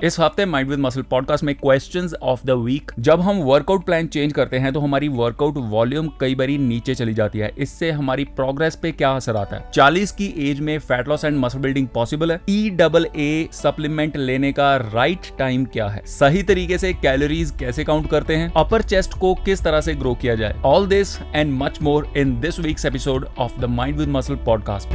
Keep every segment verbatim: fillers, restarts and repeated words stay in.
इस हफ्ते mind with muscle podcast में क्वेश्चंस ऑफ द वीक। जब हम वर्कआउट प्लान चेंज करते हैं तो हमारी वर्कआउट वॉल्यूम कई बारी नीचे चली जाती है। इससे हमारी प्रोग्रेस पे क्या असर आता है? चालीस की एज में fat loss and muscle building possible है? ई डबल ए सप्लीमेंट लेने का राइट टाइम क्या है? सही तरीके से कैलोरीज कैसे काउंट करते हैं? अपर चेस्ट को किस तरह से ग्रो किया जाए? All this and much more in this week's episode of the mind with muscle podcast.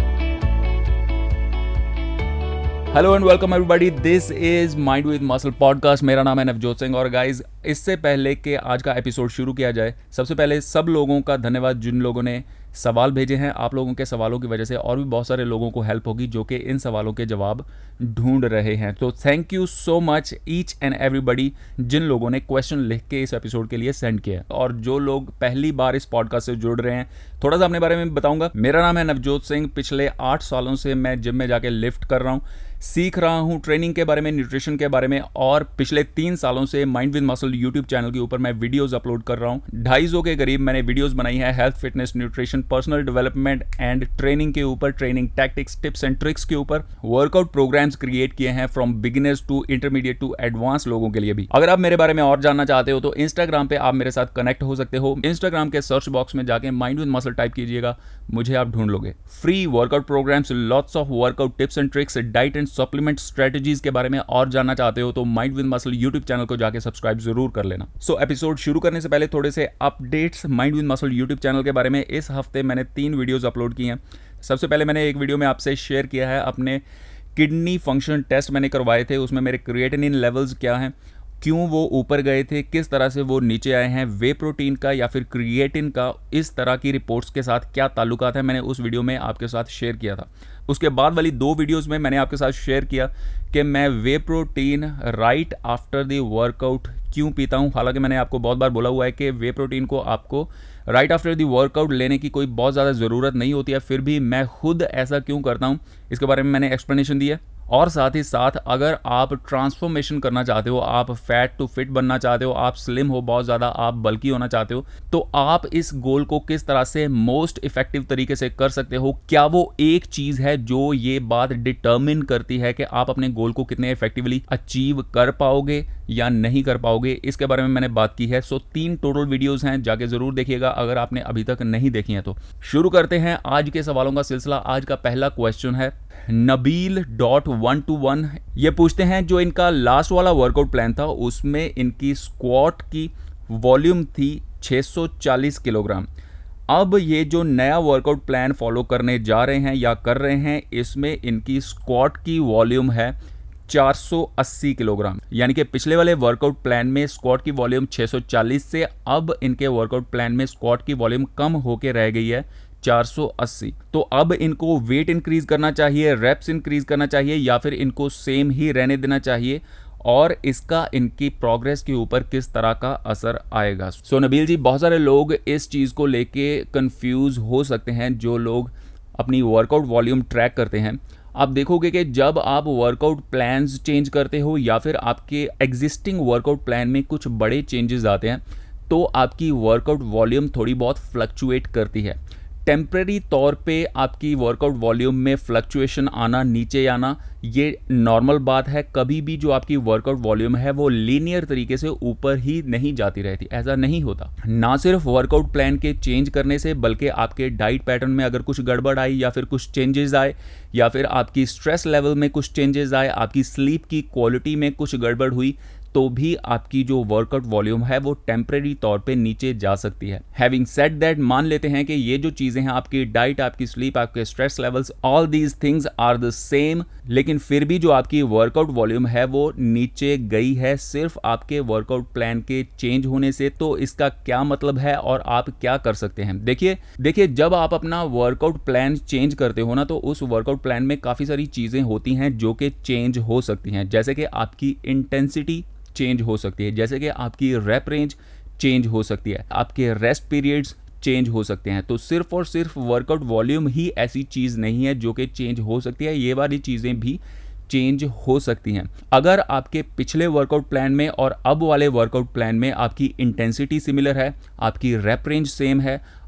Hello and welcome everybody, this is mind with muscle podcast. मेरा नाम है नवजोत सिंह। और गाइज, इससे पहले कि आज का एपिसोड शुरू किया जाए, सबसे पहले सब लोगों का धन्यवाद जिन लोगों ने सवाल भेजे हैं। आप लोगों के सवालों की वजह से और भी बहुत सारे लोगों को हेल्प होगी जो कि इन सवालों के जवाब ढूंढ रहे हैं। तो thank you so much each and everybody जिन लोगों ने क्वेश्चन लिख के इस एपिसोड के लिए सेंड किया। और जो लोग पहली बार इस पॉडकास्ट से जुड़ रहे हैं, थोड़ा सा अपने बारे में बताऊंगा। मेरा नाम है नवजोत सिंह। पिछले आठ सालों से मैं जिम में जाके लिफ्ट कर रहा हूँ, सीख रहा हूँ ट्रेनिंग के बारे में, न्यूट्रिशन के बारे में। और पिछले तीन सालों से mind with muscle YouTube channel के ऊपर मैं वीडियोस अपलोड कर रहा हूँ। ढाई सौ के करीब मैंने वीडियोस बनाई है health, fitness, nutrition, personal development and training के ऊपर, training tactics, tips and tricks के ऊपर। वर्कआउट प्रोग्राम्स क्रिएट किए हैं from beginners to intermediate to advance लोगों के लिए भी। अगर आप मेरे बारे में और जानना चाहते हो तो इंस्टाग्राम पे आप मेरे साथ कनेक्ट हो सकते हो। इंस्टाग्राम के सर्च बॉक्स में जाके माइंड विद मसल टाइप कीजिएगा, मुझे आप ढूंढ लोगे। Free workout programs, lots of workout tips and tricks, diet and supplement strategies के बारे में और जानना चाहते हो तो mind with muscle YouTube channel को जाके सब्सक्राइब जरूर कर लेना। सो so, एपिसोड शुरू करने से पहले थोड़े से updates mind with muscle YouTube channel के बारे में। इस हफ्ते मैंने तीन वीडियोस अपलोड की हैं। सबसे पहले मैंने एक वीडियो में आपसे शेयर किया है अपने किडनी फंक्शन टेस्ट मैंने करवाए थे। उसमें मेरे क्रिएटिनिन लेवल्स क्या हैं, क्यों वो ऊपर गए थे, किस तरह से वो नीचे आए हैं, वे प्रोटीन का या फिर क्रिएटिन का इस तरह की रिपोर्ट्स के साथ क्या ताल्लुकात है, मैंने उस वीडियो में आपके साथ शेयर किया था। उसके बाद वाली दो वीडियोस में मैंने आपके साथ शेयर किया कि मैं whey protein right after the workout क्यों पीता हूं। हालांकि मैंने आपको बहुत बार बोला हुआ है कि वे प्रोटीन को आपको राइट आफ्टर द वर्कआउट लेने की कोई बहुत ज़्यादा ज़रूरत नहीं होती है, फिर भी मैं खुद ऐसा क्यों करता हूं, इसके बारे में मैंने एक्सप्लेनेशन दी है। और साथ ही साथ अगर आप ट्रांसफॉर्मेशन करना चाहते हो, आप फैट टू फिट बनना चाहते हो, आप स्लिम हो बहुत ज़्यादा, आप बल्की होना चाहते हो, तो आप इस गोल को किस तरह से मोस्ट इफेक्टिव तरीके से कर सकते हो। क्या वो एक चीज़ है जो ये बात डिटर्मिन करती है कि आप अपने गोल को कितने इफेक्टिवली अचीव कर पाओगे या नहीं कर पाओगे, इसके बारे में मैंने बात की है। सो तीन टोटल वीडियोस हैं, जाके ज़रूर देखिएगा अगर आपने अभी तक नहीं देखी हैं तो। शुरू करते हैं आज के सवालों का सिलसिला। आज का पहला क्वेश्चन है Nabeel dot one two one. ये पूछते हैं जो इनका लास्ट वाला वर्कआउट प्लान था उसमें इनकी स्क्वाट की वॉल्यूम थी छह सौ चालीस किलोग्राम। अब ये जो नया वर्कआउट प्लान फॉलो करने जा रहे हैं या कर रहे हैं, इसमें इनकी स्क्वाट की वॉल्यूम है चार सौ अस्सी किलोग्राम। यानी कि पिछले वाले वर्कआउट प्लान में स्क्वाट की वॉल्यूम छह सौ चालीस से अब इनके वर्कआउट प्लान में स्क्वाट की वॉल्यूम कम होके रह गई है चार सौ अस्सी। तो अब इनको वेट इंक्रीज करना चाहिए, रेप्स इंक्रीज करना चाहिए, या फिर इनको सेम ही रहने देना चाहिए, और इसका इनकी प्रोग्रेस के ऊपर किस तरह का असर आएगा। सो नबील जी, बहुत सारे लोग इस चीज़ को लेके कंफ्यूज हो सकते हैं जो लोग अपनी वर्कआउट वॉल्यूम ट्रैक करते हैं। आप देखोगे कि जब आप वर्कआउट प्लान्स चेंज करते हो या फिर आपके एग्जिस्टिंग वर्कआउट प्लान में कुछ बड़े चेंजेस आते हैं तो आपकी वर्कआउट वॉल्यूम थोड़ी बहुत फ्लक्चुएट करती है। टेम्परेरी तौर पे आपकी वर्कआउट वॉल्यूम में फ्लक्चुएशन आना, नीचे आना, ये नॉर्मल बात है। कभी भी जो आपकी वर्कआउट वॉल्यूम है वो लीनियर तरीके से ऊपर ही नहीं जाती रहती, ऐसा नहीं होता। ना सिर्फ वर्कआउट प्लान के चेंज करने से, बल्कि आपके डाइट पैटर्न में अगर कुछ गड़बड़ आई या फिर कुछ चेंजेस आए, या फिर आपकी स्ट्रेस लेवल में कुछ चेंजेस आए, आपकी स्लीप की क्वालिटी में कुछ गड़बड़ हुई, तो भी आपकी जो वर्कआउट वॉल्यूम है वो टेम्परेरी तौर पे नीचे जा सकती है। हैविंग सेड दैट, मान लेते हैं कि ये जो चीज़ें हैं, आपकी डाइट, आपकी स्लीप, आपके stress levels, all these things are the same, लेकिन फिर भी जो आपकी वर्कआउट वॉल्यूम है वो नीचे गई है सिर्फ आपके वर्कआउट प्लान के चेंज होने से। तो इसका क्या मतलब है और आप क्या कर सकते हैं? देखिए देखिए जब आप अपना वर्कआउट प्लान चेंज करते हो ना, तो उस वर्कआउट प्लान में काफ़ी सारी चीज़ें होती हैं जो कि चेंज हो सकती हैं। जैसे कि आपकी इंटेंसिटी चेंज हो सकती है, जैसे कि आपकी रैप रेंज चेंज हो सकती है, आपके रेस्ट पीरियड्स चेंज हो सकते हैं। तो सिर्फ और सिर्फ वर्कआउट वॉल्यूम ही ऐसी चीज़ नहीं है जो कि चेंज हो सकती है, ये वाली चीज़ें भी चेंज हो सकती हैं। अगर आपके पिछले वर्कआउट प्लान में और अब वाले वर्कआउट प्लान में आपकी इंटेंसिटी सिमिलर है, आपकी रैप रेंज सेम है,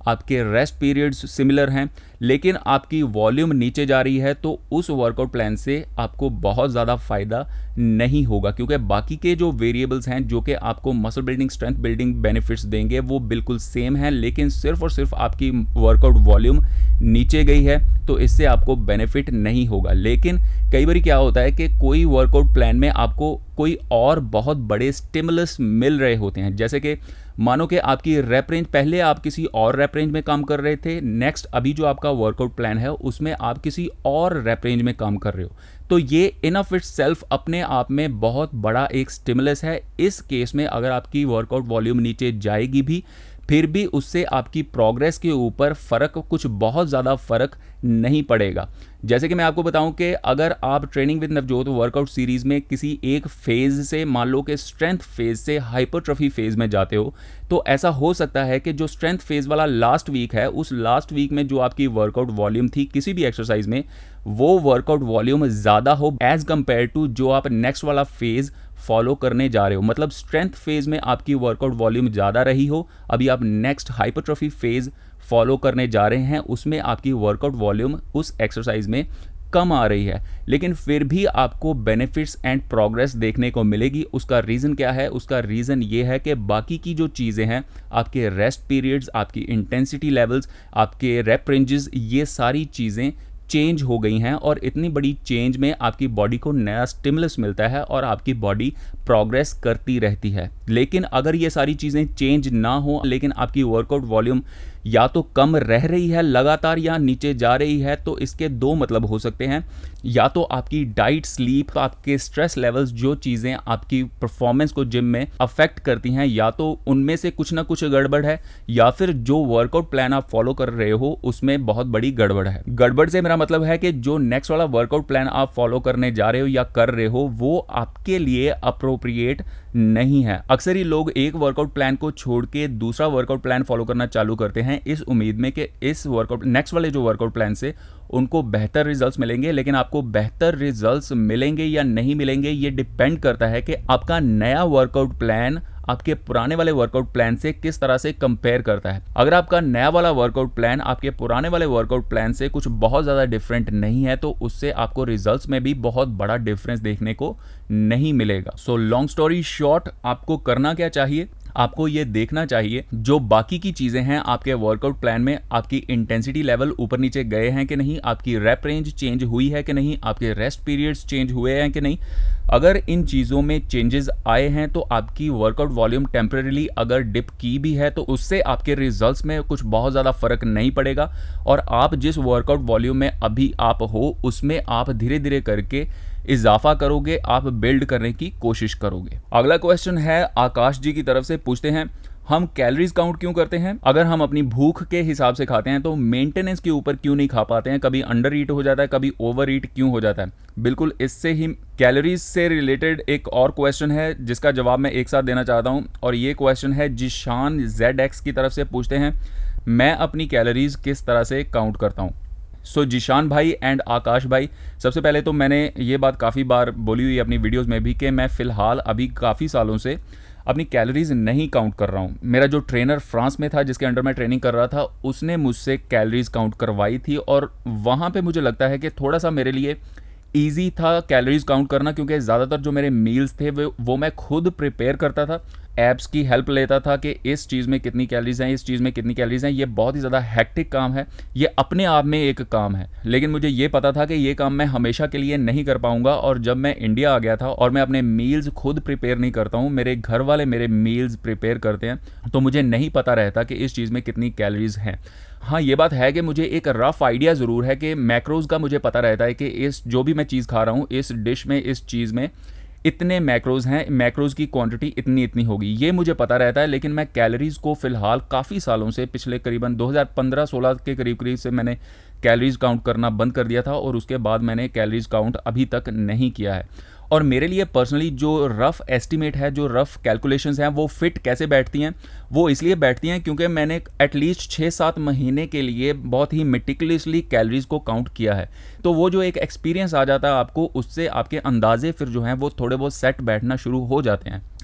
आपके रेस्ट पीरियड्स सिमिलर हैं, लेकिन आपकी वॉल्यूम नीचे जा रही है, तो उस वर्कआउट प्लान से आपको बहुत ज़्यादा फ़ायदा नहीं होगा, क्योंकि बाकी के जो वेरिएबल्स हैं जो कि आपको muscle building, strength building benefits देंगे वो बिल्कुल सेम है, लेकिन सिर्फ और सिर्फ आपकी वर्कआउट वॉल्यूम नीचे गई है तो इससे आपको बेनिफिट नहीं होगा। लेकिन कई बार क्या होता है कि कोई वर्कआउट प्लान में आपको कोई और बहुत बड़े स्टिमुलस मिल रहे होते हैं, जैसे कि मानो कि आपकी रैप रेंज, पहले आप किसी और रैप रेंज में काम कर रहे थे, नेक्स्ट अभी जो आपका वर्कआउट प्लान है उसमें आप किसी और रैप रेंज में काम कर रहे हो, तो ये इन ऑफ इट सेल्फ अपने आप में बहुत बड़ा एक स्टिमुलस है। इस केस में अगर आपकी वर्कआउट वॉल्यूम नीचे जाएगी भी, फिर भी उससे आपकी प्रोग्रेस के ऊपर फ़र्क, कुछ बहुत ज़्यादा फ़र्क नहीं पड़ेगा। जैसे कि मैं आपको बताऊं कि अगर आप training with Navjot workout series में किसी एक फेज़ से, मान लो कि स्ट्रेंथ फेज़ से हाइपरट्रॉफी फेज़ में जाते हो, तो ऐसा हो सकता है कि जो स्ट्रेंथ फेज़ वाला लास्ट वीक है, उस लास्ट वीक में जो आपकी वर्कआउट वॉल्यूम थी किसी भी एक्सरसाइज में, वो वर्कआउट वॉल्यूम ज़्यादा हो एज़ कम्पेयर टू जो आप नेक्स्ट वाला फेज़ फॉलो करने जा रहे हो। मतलब स्ट्रेंथ फेज़ में आपकी वर्कआउट वॉल्यूम ज़्यादा रही हो, अभी आप नेक्स्ट हाइपरट्रॉफी फेज़ फॉलो करने जा रहे हैं, उसमें आपकी वर्कआउट वॉल्यूम उस एक्सरसाइज में कम आ रही है, लेकिन फिर भी आपको बेनिफिट्स एंड प्रोग्रेस देखने को मिलेगी। उसका रीज़न क्या है? उसका रीज़न ये है कि बाकी की जो चीज़ें हैं, आपके रेस्ट पीरियड्स, आपकी इंटेंसिटी लेवल्स, आपके रेप रेंजेस, ये सारी चीज़ें चेंज हो गई हैं, और इतनी बड़ी चेंज में आपकी बॉडी को नया स्टिमुलस मिलता है और आपकी बॉडी प्रोग्रेस करती रहती है। लेकिन अगर ये सारी चीज़ें चेंज ना हो, लेकिन आपकी वर्कआउट वॉल्यूम या तो कम रह रही है लगातार या नीचे जा रही है, तो इसके दो मतलब हो सकते हैं। या तो आपकी डाइट, स्लीप, आपके स्ट्रेस लेवल्स, जो चीज़ें आपकी परफॉर्मेंस को जिम में अफेक्ट करती हैं, या तो उनमें से कुछ ना कुछ गड़बड़ है, या फिर जो वर्कआउट प्लान आप फॉलो कर रहे हो उसमें बहुत बड़ी गड़बड़ है। गड़बड़ से मेरा मतलब है कि जो नेक्स्ट वाला वर्कआउट प्लान आप फॉलो करने जा रहे हो या कर रहे हो, वो आपके लिए अप्रोप्रिएट नहीं है। अक्सर ही लोग एक वर्कआउट प्लान को छोड़ के दूसरा वर्कआउट प्लान फॉलो करना चालू करते हैं इस उम्मीद में कि इस वर्कआउट नेक्स्ट वाले जो वर्कआउट प्लान से उनको बेहतर रिजल्ट्स मिलेंगे। लेकिन आपको बेहतर रिजल्ट्स मिलेंगे या नहीं मिलेंगे, ये डिपेंड करता है कि आपका नया वर्कआउट प्लान आपके पुराने वाले वर्कआउट प्लान से किस तरह से कंपेयर करता है। अगर आपका नया वाला वर्कआउट प्लान आपके पुराने वाले वर्कआउट प्लान से कुछ बहुत ज़्यादा डिफरेंट नहीं है, तो उससे आपको रिजल्ट्स में भी बहुत बड़ा डिफरेंस देखने को नहीं मिलेगा। सो लॉन्ग स्टोरी शॉर्ट, आपको करना क्या चाहिए? आपको ये देखना चाहिए जो बाकी की चीज़ें हैं आपके वर्कआउट प्लान में, आपकी इंटेंसिटी लेवल ऊपर नीचे गए हैं कि नहीं, आपकी रैप रेंज चेंज हुई है कि नहीं, आपके रेस्ट पीरियड्स चेंज हुए हैं कि नहीं। अगर इन चीज़ों में चेंजेस आए हैं तो आपकी वर्कआउट वॉल्यूम टेम्परेरीली अगर डिप की भी है तो उससे आपके रिजल्ट्स में कुछ बहुत ज़्यादा फर्क नहीं पड़ेगा, और आप जिस वर्कआउट वॉल्यूम में अभी आप हो उसमें आप धीरे धीरे करके इजाफा करोगे, आप बिल्ड करने की कोशिश करोगे। अगला क्वेश्चन है आकाश जी की तरफ से, पूछते हैं हम कैलोरीज काउंट क्यों करते हैं? अगर हम अपनी भूख के हिसाब से खाते हैं तो मेंटेनेंस के ऊपर क्यों नहीं खा पाते हैं? कभी अंडर ईट हो जाता है, कभी ओवर ईट क्यों हो जाता है? बिल्कुल इससे ही कैलोरीज से रिलेटेड एक और क्वेश्चन है जिसका जवाब मैं एक साथ देना चाहता हूं, और ये क्वेश्चन है जिशान जेड एक्स की तरफ से, पूछते हैं मैं अपनी कैलोरीज किस तरह से काउंट करता हूँ? सो so, जिशान भाई एंड आकाश भाई, सबसे पहले तो मैंने ये बात काफ़ी बार बोली हुई है अपनी वीडियोस में भी कि मैं फ़िलहाल अभी काफ़ी सालों से अपनी कैलोरीज नहीं काउंट कर रहा हूँ। मेरा जो ट्रेनर फ्रांस में था जिसके अंडर मैं ट्रेनिंग कर रहा था, उसने मुझसे कैलोरीज काउंट करवाई थी, और वहाँ पे मुझे लगता है कि थोड़ा सा मेरे लिए ईजी था कैलोरीज काउंट करना, क्योंकि ज़्यादातर जो मेरे मील्स थे वो वो मैं खुद प्रिपेयर करता था, ऐप्स की हेल्प लेता था कि इस चीज़ में कितनी कैलोरीज हैं, इस चीज़ में कितनी कैलोरीज हैं। ये बहुत ही ज़्यादा हेक्टिक काम है, ये अपने आप में एक काम है, लेकिन मुझे ये पता था कि ये काम मैं हमेशा के लिए नहीं कर पाऊंगा। और जब मैं इंडिया आ गया था और मैं अपने मील्स खुद प्रिपेयर नहीं करता हूँ, मेरे घर वाले मेरे मील्स प्रिपेयर करते हैं, तो मुझे नहीं पता रहता कि इस चीज़ में कितनी कैलोरीज हैं। हाँ, ये बात है कि मुझे एक रफ़ आइडिया ज़रूर है कि मैक्रोज़ का मुझे पता रहता है कि इस जो भी मैं चीज़ खा रहा हूँ, इस डिश में, इस चीज़ में इतने मैक्रोज़ हैं, मैक्रोज़ की क्वांटिटी इतनी इतनी होगी, ये मुझे पता रहता है। लेकिन मैं कैलोरीज़ को फ़िलहाल काफ़ी सालों से, पिछले करीबन दो हज़ार पंद्रह सोलह के करीब करीब से मैंने कैलोरीज़ काउंट करना बंद कर दिया था, और उसके बाद मैंने कैलोरीज़ काउंट अभी तक नहीं किया है। और मेरे लिए पर्सनली जो रफ़ एस्टिमेट है, जो रफ़ कैलकुलेशंस हैं, वो फिट कैसे बैठती हैं? वो इसलिए बैठती हैं क्योंकि मैंने एटलीस्ट छः सात महीने के लिए बहुत ही मेटिकुलसली कैलोरीज़ को काउंट किया है। तो वो जो एक एक्सपीरियंस आ जाता है आपको, उससे आपके अंदाजे फिर जो हैं वो थोड़े बहुत सेट बैठना शुरू हो जाते हैं।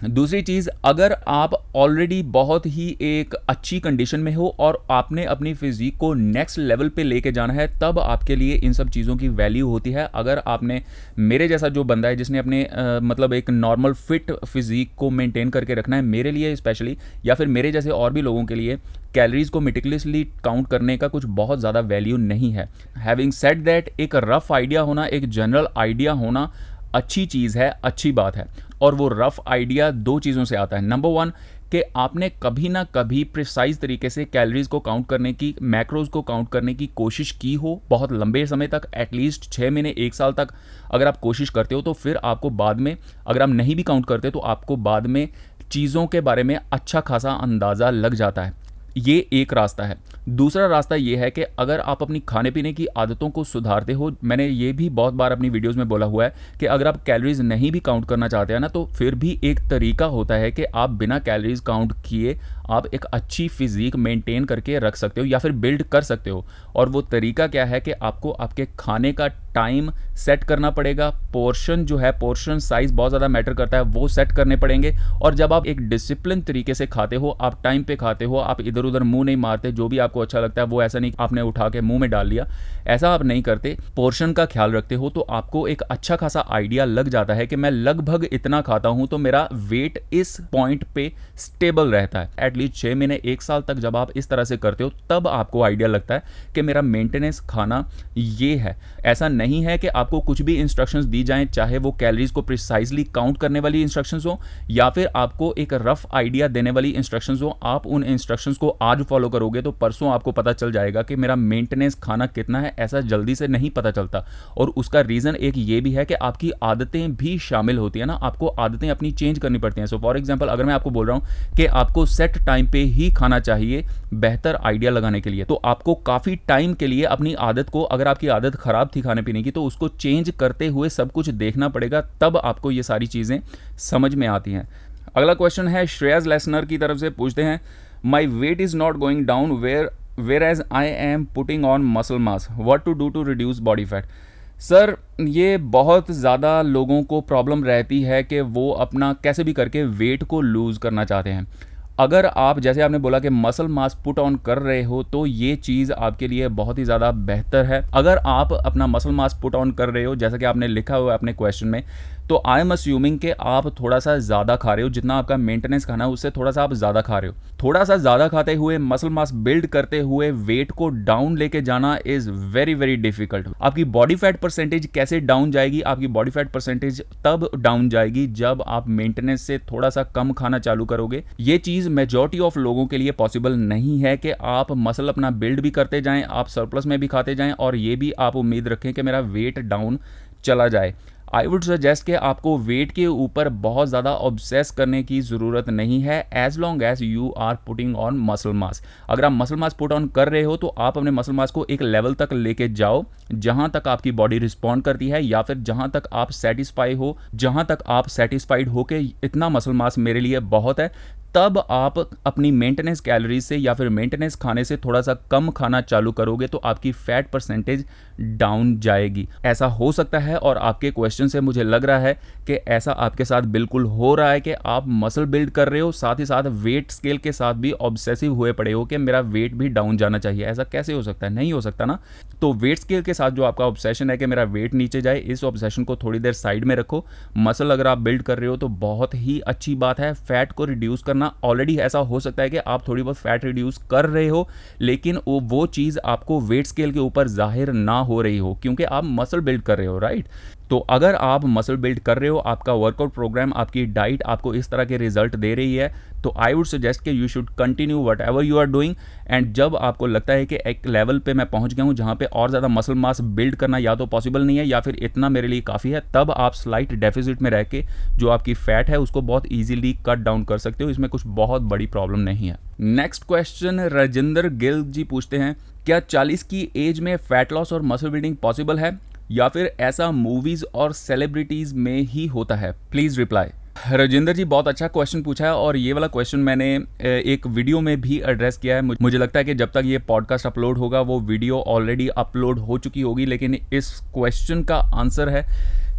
दूसरी चीज़, अगर आप ऑलरेडी बहुत ही एक अच्छी कंडीशन में हो और आपने अपनी फिजिक को नेक्स्ट लेवल पे लेके जाना है, तब आपके लिए इन सब चीज़ों की वैल्यू होती है। अगर आपने मेरे जैसा जो बंदा है जिसने अपने आ, मतलब एक नॉर्मल फिट फिजिक को मेंटेन करके रखना है, मेरे लिए स्पेशली या फिर मेरे जैसे और भी लोगों के लिए कैलोरीज को मेटिकुलसली काउंट करने का कुछ बहुत ज़्यादा वैल्यू नहीं है। हैविंग सेड दैट, एक रफ आइडिया होना, एक जनरल आइडिया होना अच्छी चीज़ है, अच्छी बात है। और वो रफ आइडिया दो चीज़ों से आता है। नंबर वन, कि आपने कभी ना कभी प्रिसाइज तरीके से कैलोरीज को काउंट करने की, मैक्रोज को काउंट करने की कोशिश की हो बहुत लंबे समय तक, एटलीस्ट छः महीने एक साल तक अगर आप कोशिश करते हो, तो फिर आपको बाद में, अगर आप नहीं भी काउंट करते तो आपको बाद में चीज़ों के बारे में अच्छा खासा अंदाज़ा लग जाता है। ये एक रास्ता है। दूसरा रास्ता ये है कि अगर आप अपनी खाने पीने की आदतों को सुधारते हो, मैंने ये भी बहुत बार अपनी वीडियोस में बोला हुआ है कि अगर आप कैलोरीज नहीं भी काउंट करना चाहते हैं ना, तो फिर भी एक तरीका होता है कि आप बिना कैलोरीज काउंट किए आप एक अच्छी फिजिक मेंटेन करके रख सकते हो या फिर बिल्ड कर सकते हो। और वो तरीका क्या है कि आपको आपके खाने का टाइम सेट करना पड़ेगा। पोर्शन जो है, पोर्शन साइज बहुत ज़्यादा मैटर करता है, वो सेट करने पड़ेंगे। और जब आप एक डिसिप्लिन तरीके से खाते हो, आप टाइम पे खाते हो, आप इधर उधर मुंह नहीं मारते, जो भी आपको अच्छा लगता है वो ऐसा नहीं आपने उठा के मुंह में डाल लिया, ऐसा आप नहीं करते, पोर्शन का ख्याल रखते हो, तो आपको एक अच्छा खासा आइडिया लग जाता है कि मैं लगभग इतना खाता हूं तो मेरा वेट इस पॉइंट पे स्टेबल रहता है। एटलीस्ट छः महीने एक साल तक जब आप इस तरह से करते हो, तब आपको आइडिया लगता है कि मेरा मेंटेनेंस खाना ये है। ऐसा नहीं है कि आपको कुछ भी इंस्ट्रक्शंस दी जाएं, चाहे वो कैलोरीज को प्रिसाइजली काउंट करने वाली इंस्ट्रक्शंस हो या फिर आपको एक रफ आइडिया देने वाली इंस्ट्रक्शंस हो। आप उन इंस्ट्रक्शंस को आज फॉलो करोगे तो परसों आपको पता चल जाएगा कि मेरा मेंटेनेंस खाना कितना है। ऐसा जल्दी से नहीं पता चलता, और उसका रीज़न एक ये भी है कि आपकी आदतें भी शामिल होती है ना, आपको आदतें अपनी चेंज करनी पड़ती हैं। सो फॉर एग्जांपल, अगर मैं आपको बोल रहा हूं कि आपको सेट टाइम पे ही खाना चाहिए बेहतर आइडिया लगाने के लिए, तो आपको काफ़ी टाइम के लिए अपनी आदत को, अगर आपकी आदत खराब थी खाने पीने की, तो उसको चेंज करते हुए सब कुछ देखना पड़ेगा, तब आपको ये सारी चीज़ें समझ में आती हैं। अगला क्वेश्चन है श्रेयस लेसनर की तरफ से, पूछते हैं, my weight is not going down where whereas I am putting on muscle mass, what to do to reduce body fat. Sir, ये बहुत ज़्यादा लोगों को प्रॉब्लम रहती है कि वो अपना कैसे भी करके वेट को लूज़ करना चाहते हैं। अगर आप, जैसे आपने बोला कि मसल मास पुट ऑन कर रहे हो, तो ये चीज़ आपके लिए बहुत ही ज़्यादा बेहतर है। अगर आप अपना मसल मास पुट ऑन कर रहे हो, जैसा कि आपने लिखा हुआ है अपने क्वेश्चन में, तो आई एम अस्यूमिंग कि आप थोड़ा सा ज़्यादा खा रहे हो, जितना आपका मेंटेनेंस खाना है उससे थोड़ा सा आप ज़्यादा खा रहे हो। थोड़ा सा ज़्यादा खाते हुए, मसल मास बिल्ड करते हुए वेट को डाउन लेके जाना इज़ वेरी वेरी डिफिकल्ट। आपकी बॉडी फैट परसेंटेज कैसे डाउन जाएगी? आपकी बॉडी फैट परसेंटेज तब डाउन जाएगी जब आप मेंटेनेंस से थोड़ा सा कम खाना चालू करोगे। ये चीज़ मेजॉरिटी ऑफ लोगों के लिए पॉसिबल नहीं है कि आप मसल अपना बिल्ड भी करते जाएं, आप सरप्लस में भी खाते जाएं और ये भी आप उम्मीद रखें कि मेरा वेट डाउन चला जाए। आई वुड सजेस्ट कि आपको वेट के ऊपर बहुत ज़्यादा ऑब्सेस करने की ज़रूरत नहीं है, as long as you are putting on muscle mass. अगर आप मसल मास पुट ऑन कर रहे हो, तो आप अपने मसल मास को एक लेवल तक लेके जाओ जहां तक आपकी बॉडी रिस्पॉन्ड करती है, या फिर जहां तक आप सेटिस्फाई हो, जहां तक आप सेटिस्फाइड हो कि इतना मसल मास मेरे लिए बहुत है, तब आप अपनी मेंटेनेंस कैलोरीज से या फिर मेंटेनेंस खाने से थोड़ा सा कम खाना चालू करोगे, तो आपकी फैट परसेंटेज डाउन जाएगी। ऐसा हो सकता है, और आपके क्वेश्चन से मुझे लग रहा है कि ऐसा आपके साथ बिल्कुल हो रहा है कि आप मसल बिल्ड कर रहे हो, साथ ही साथ वेट स्केल के साथ भी ऑब्सेसिव हुए पड़े हो कि मेरा वेट भी डाउन जाना चाहिए। ऐसा कैसे हो सकता है? नहीं हो सकता ना। तो वेट स्केल के साथ जो आपका ऑब्सेशन है कि मेरा वेट नीचे जाए, इस ऑब्सेशन को थोड़ी देर साइड में रखो। मसल अगर आप बिल्ड कर रहे हो तो बहुत ही अच्छी बात है। फैट को रिड्यूस करना, ऑलरेडी ऐसा हो सकता है कि आप थोड़ी बहुत फैट रिड्यूस कर रहे हो, लेकिन वो वो चीज़ आपको वेट स्केल के ऊपर जाहिर ना हो रही हो, क्योंकि आप मसल बिल्ड कर रहे हो, राइट। तो अगर आप मसल बिल्ड कर रहे हो, आपका वर्कआउट प्रोग्राम, आपकी डाइट आपको इस तरह के रिजल्ट दे रही है, तो आई वुड सजेस्ट कि you should continue whatever you are doing. And जब आपको लगता है कि एक लेवल पे मैं पहुंच गया हूं जहां पे और ज़्यादा मसल मास बिल्ड करना या तो पॉसिबल नहीं है या फिर इतना मेरे लिए काफ़ी है, तब आप स्लाइट डेफिसिट में रह के जो आपकी फैट है उसको बहुत ईजिली कट डाउन कर सकते हो। इसमें कुछ बहुत बड़ी प्रॉब्लम नहीं है। नेक्स्ट क्वेश्चन राजेंद्र गिल जी पूछते हैं, क्या चालीस की एज में फैट लॉस और मसल बिल्डिंग पॉसिबल है, या फिर ऐसा मूवीज और सेलिब्रिटीज में ही होता है? Please reply. राजेंद्र जी, बहुत अच्छा क्वेश्चन पूछा है, और ये वाला क्वेश्चन मैंने एक वीडियो में भी एड्रेस किया है। मुझे लगता है कि जब तक ये पॉडकास्ट अपलोड होगा वो वीडियो ऑलरेडी अपलोड हो चुकी होगी, लेकिन इस क्वेश्चन का आंसर है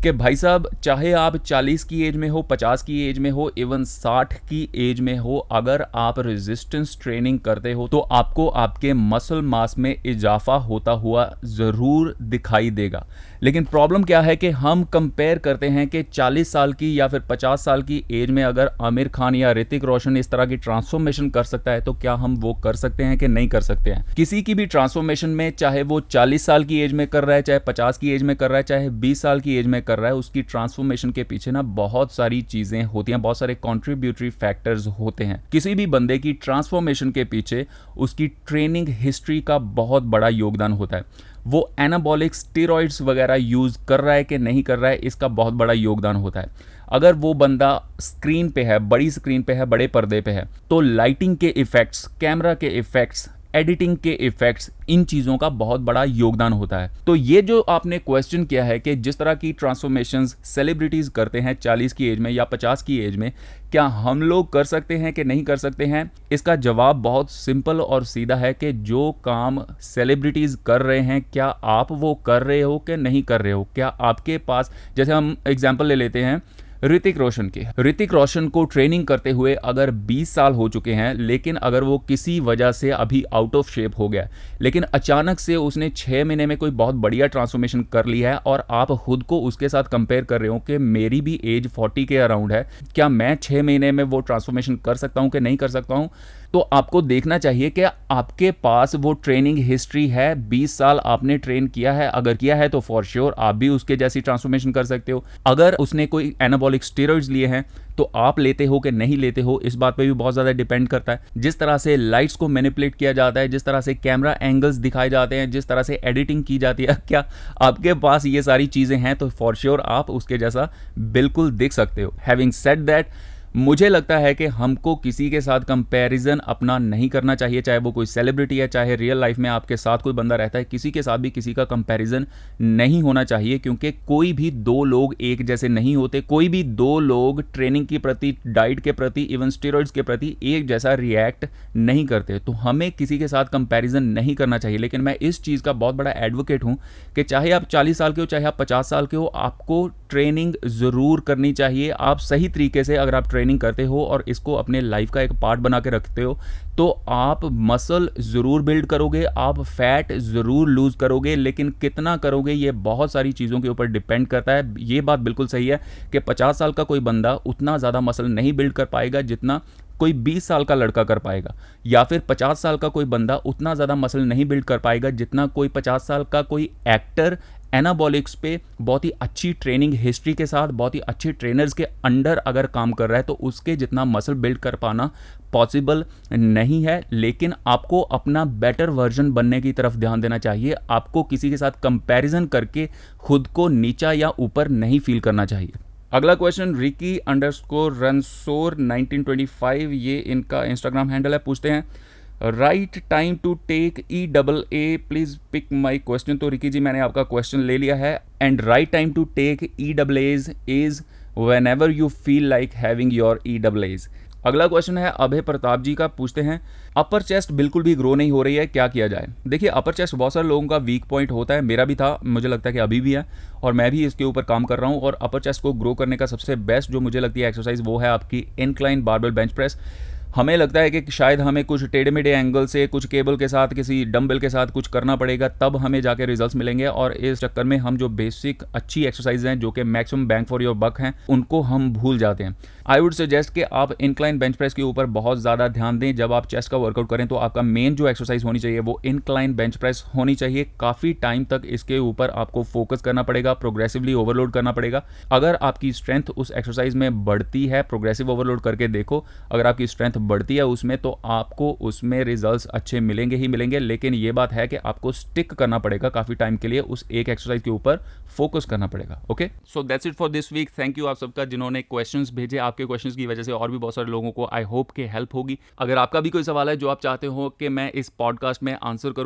कि भाई साहब चाहे आप चालीस की एज में हो, पचास की एज में हो, इवन साठ की एज में हो, अगर आप रेजिस्टेंस ट्रेनिंग करते हो तो आपको आपके मसल मास में इजाफा होता हुआ ज़रूर दिखाई देगा। लेकिन प्रॉब्लम क्या है कि हम कंपेयर करते हैं कि चालीस साल की या फिर पचास साल की एज में अगर आमिर खान या ऋतिक रोशन इस तरह की ट्रांसफॉर्मेशन कर सकता है तो क्या हम वो कर सकते हैं कि नहीं कर सकते हैं। किसी की भी ट्रांसफॉर्मेशन में, चाहे वो चालीस साल की एज में कर रहा है, चाहे पचास की एज में कर रहा है, चाहे बीस साल की एज में कर रहा है, उसकी ट्रांसफॉर्मेशन के पीछे ना बहुत सारी चीज़ें होती हैं, बहुत सारे कॉन्ट्रीब्यूटरी फैक्टर्स होते हैं। किसी भी बंदे की ट्रांसफॉर्मेशन के पीछे उसकी ट्रेनिंग हिस्ट्री का बहुत बड़ा योगदान होता है। वो एनाबॉलिक स्टेरॉइड्स वगैरह यूज़ कर रहा है कि नहीं कर रहा है, इसका बहुत बड़ा योगदान होता है। अगर वो बंदा स्क्रीन पे है, बड़ी स्क्रीन पे है, बड़े पर्दे पे है, तो लाइटिंग के इफ़ेक्ट्स, कैमरा के इफ़ेक्ट्स, एडिटिंग के इफ़ेक्ट्स, इन चीज़ों का बहुत बड़ा योगदान होता है। तो ये जो आपने क्वेश्चन किया है कि जिस तरह की ट्रांसफॉर्मेशंस सेलिब्रिटीज़ करते हैं चालीस की एज में या पचास की एज में, क्या हम लोग कर सकते हैं कि नहीं कर सकते हैं, इसका जवाब बहुत सिंपल और सीधा है कि जो काम सेलिब्रिटीज़ कर रहे हैं, क्या आप वो कर रहे हो कि नहीं कर रहे हो। क्या आपके पास, जैसे हम एग्जाम्पल ले लेते हैं ऋतिक रोशन की। ऋतिक रोशन को ट्रेनिंग करते हुए अगर बीस साल हो चुके हैं, लेकिन अगर वो किसी वजह से अभी आउट ऑफ शेप हो गया, लेकिन अचानक से उसने छः महीने में कोई बहुत बढ़िया ट्रांसफॉर्मेशन कर ली है और आप खुद को उसके साथ कंपेयर कर रहे हो कि मेरी भी एज चालीस के अराउंड है, क्या मैं छः महीने में वो ट्रांसफॉर्मेशन कर सकता हूँ कि नहीं कर सकता हूँ, तो आपको देखना चाहिए कि आपके पास वो ट्रेनिंग हिस्ट्री है, बीस साल आपने ट्रेन किया है। अगर किया है तो फॉर श्योर आप भी उसके जैसी ट्रांसफॉर्मेशन कर सकते हो। अगर उसने कोई एनाबॉलिक स्टेरॉइड्स लिए हैं तो आप लेते हो कि नहीं लेते हो, इस बात पे भी बहुत ज़्यादा डिपेंड करता है। जिस तरह से लाइट्स को मैनिपुलेट किया जाता है, जिस तरह से कैमरा एंगल्स दिखाए जाते हैं, जिस तरह से एडिटिंग की जाती है, क्या आपके पास ये सारी चीज़ें हैं तो फॉर श्योर आप उसके जैसा बिल्कुल दिख सकते हो। हैविंग सेड दैट, मुझे लगता है कि हमको किसी के साथ कंपैरिजन अपना नहीं करना चाहिए, चाहे वो कोई सेलिब्रिटी है, चाहे रियल लाइफ में आपके साथ कोई बंदा रहता है, किसी के साथ भी किसी का कंपैरिजन नहीं होना चाहिए, क्योंकि कोई भी दो लोग एक जैसे नहीं होते। कोई भी दो लोग ट्रेनिंग के प्रति, डाइट के प्रति, इवन स्टेरॉइड्स के प्रति एक जैसा रिएक्ट नहीं करते। तो हमें किसी के साथ कंपैरिजन नहीं करना चाहिए। लेकिन मैं इस चीज़ का बहुत बड़ा एडवोकेट हूँ कि चाहे आप चालीस साल के हो, चाहे आप पचास साल के हो, आपको ट्रेनिंग ज़रूर करनी चाहिए। आप सही तरीके से अगर आप ट्रेनिंग करते हो और इसको अपने लाइफ का एक पार्ट बना के रखते हो तो आप मसल ज़रूर बिल्ड करोगे, आप फैट ज़रूर लूज़ करोगे। लेकिन कितना करोगे ये बहुत सारी चीज़ों के ऊपर डिपेंड करता है। ये बात बिल्कुल सही है कि पचास साल का कोई बंदा उतना ज़्यादा मसल नहीं बिल्ड कर पाएगा जितना कोई बीस साल का लड़का कर पाएगा, या फिर पचास साल का कोई बंदा उतना ज़्यादा मसल नहीं बिल्ड कर पाएगा जितना कोई पचास साल का कोई एक्टर एनाबॉलिक्स पे बहुत ही अच्छी ट्रेनिंग हिस्ट्री के साथ, बहुत ही अच्छे ट्रेनर्स के अंडर अगर काम कर रहा है, तो उसके जितना मसल बिल्ड कर पाना पॉसिबल नहीं है। लेकिन आपको अपना बेटर वर्जन बनने की तरफ ध्यान देना चाहिए। आपको किसी के साथ कंपैरिजन करके खुद को नीचा या ऊपर नहीं फील करना चाहिए। अगला क्वेश्चन रिकी अंडरस्कोर रनसोर नाइनटीन ट्वेंटी फाइव, ये इनका इंस्टाग्राम हैंडल है। पूछते हैं right time to take E double A, please pick my question. तो रिकी जी मैंने आपका क्वेश्चन ले लिया है। And right time to take E double A is whenever you feel like having your E double A. अगला question है अभय प्रताप जी का। पूछते हैं अपर चेस्ट बिल्कुल भी ग्रो नहीं हो रही है, क्या किया जाए। देखिए अपर चेस्ट बहुत सारे लोगों का वीक पॉइंट होता है, मेरा भी था, मुझे लगता है कि अभी भी है, और मैं भी इसके ऊपर काम कर रहा हूँ। और अपर चेस्ट को ग्रो करने का सबसे बेस्ट जो मुझे लगती है एक्सरसाइज वो है आपकी इंक्लाइन बारबेल बेंच प्रेस। हमें लगता है कि शायद हमें कुछ टेढ़े मेढ़े एंगल से, कुछ केबल के साथ, किसी डंबल के साथ कुछ करना पड़ेगा, तब हमें जाके रिजल्ट्स मिलेंगे। और इस चक्कर में हम जो बेसिक अच्छी एक्सरसाइज हैं जो कि maximum bang for your buck हैं, उनको हम भूल जाते हैं। आई वुड सजेस्ट कि आप इंक्लाइन बेंच प्रेस के ऊपर बहुत ज़्यादा ध्यान दें। जब आप चेस्ट का वर्कआउट करें तो आपका मेन जो एक्सरसाइज होनी चाहिए वो इंक्लाइन बेंच प्रेस होनी चाहिए। काफ़ी टाइम तक इसके ऊपर आपको फोकस करना पड़ेगा, प्रोग्रेसिवली ओवरलोड करना पड़ेगा। अगर आपकी स्ट्रेंथ उस एक्सरसाइज में बढ़ती है, प्रोग्रेसिव ओवरलोड करके देखो, अगर आपकी स्ट्रेंथ बढ़ती है उसमें, तो आपको उसमें रिजल्ट्स अच्छे मिलेंगे ही मिलेंगे। लेकिन ये बात है कि आपको स्टिक करना पड़ेगा काफ़ी टाइम के लिए, उस एक एक्सरसाइज के ऊपर फोकस करना पड़ेगा। Okay, so that's it for this week. Thank you आप सबका जिन्होंने क्वेश्चंस भेजे। आपके क्वेश्चंस की वजह से और भी बहुत सारे लोगों को आई होप के हेल्प होगी। अगर आपका भी कोई सवाल है जो आप चाहते हो कि मैं इस पॉडकास्ट में आंसर करूं,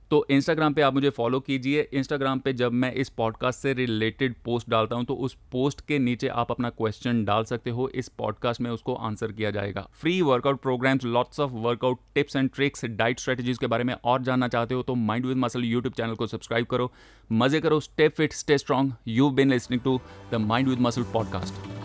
तो इंस्टाग्राम पे आप मुझे फॉलो कीजिए। इंस्टाग्राम पे जब मैं इस पॉडकास्ट से रिलेटेड पोस्ट डालता हूँ तो उस पोस्ट के नीचे आप अपना क्वेश्चन डाल सकते हो, इस पॉडकास्ट में उसको आंसर किया जाएगा। Free workout programs, lots of workout tips and tricks, diet strategies के बारे में और जानना चाहते हो तो mind with muscle YouTube channel को सब्सक्राइब करो। मजे करो, stay fit, stay strong. You been listening to the mind with muscle podcast.